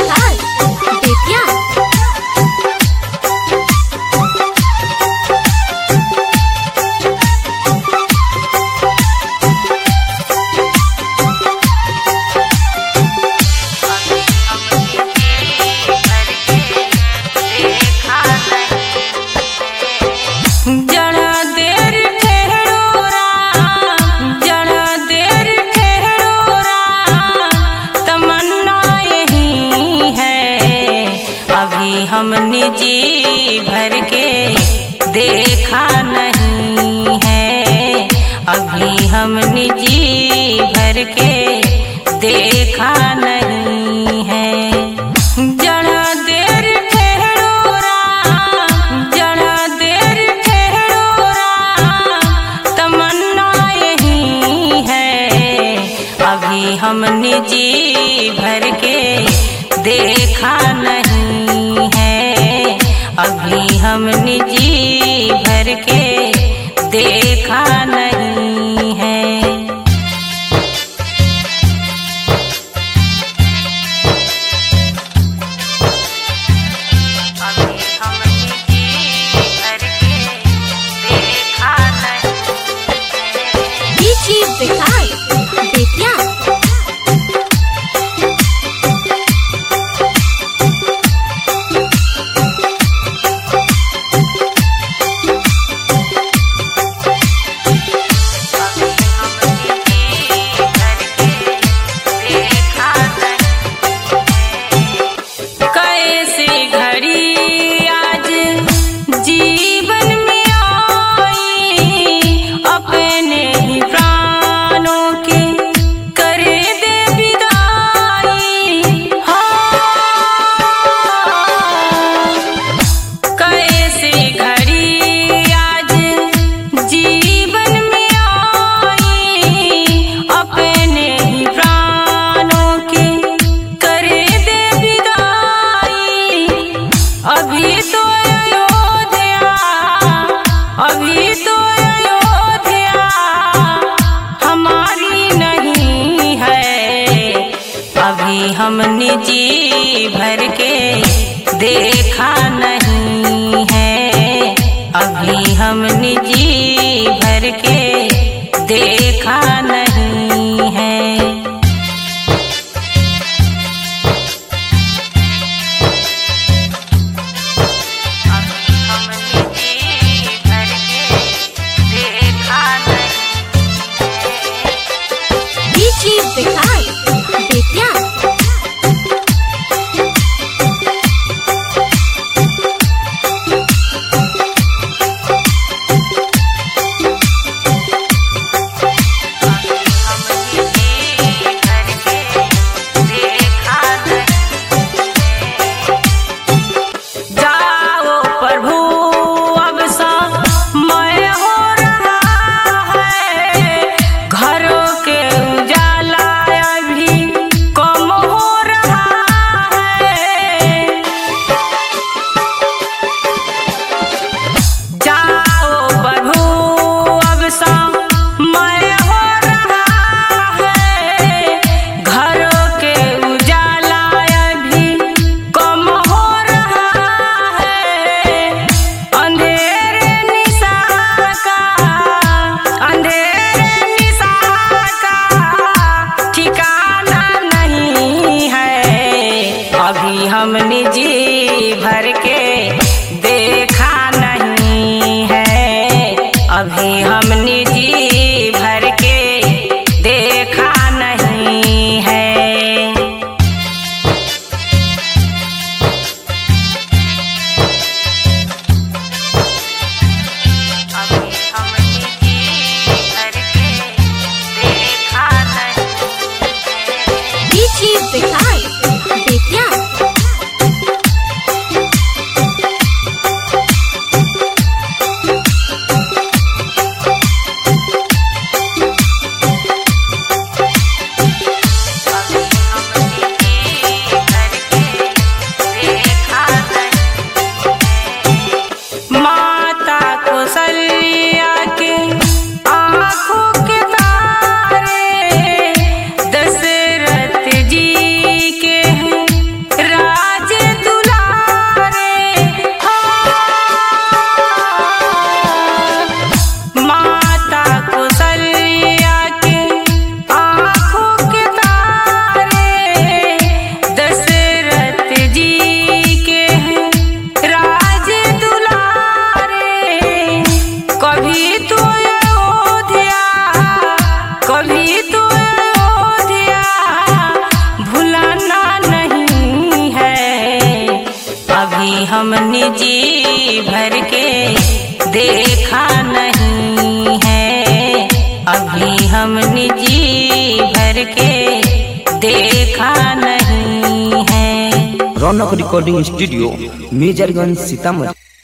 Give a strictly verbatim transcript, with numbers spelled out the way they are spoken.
विकास बेतिया। हमने जी भर के देखा नहीं है, अभी हमने जी भर के देखा नहीं है। जरा देर ठहरो राम, जरा देर ठहरो राम, तमन्ना यही है, अभी हमने जी भर के देखा नहीं है, अभी हमने जी भर के देखा नहीं है। अभी हमने जी भर के देखा नहीं है। डीजी विकास बेतिया। अभी तो अयोध्या, अभी तो अयोध्या हमारी नहीं है, अभी हमने जी भर के देखा नहीं है, अभी हमने जी भर के देखा नहीं है। विकास बेतिया। अभी हमने जी भर के देखा नहीं है, अभी हमने जी भर के देखा नहीं है। अभी हमने जी भर के देखा नहीं है। डीजी विकास बेतिया। अभी हमने जी भर के देखा नहीं है, अभी हमने जी भर के देखा नहीं है। Raunak recording studio Mejarganj Sitamarhi.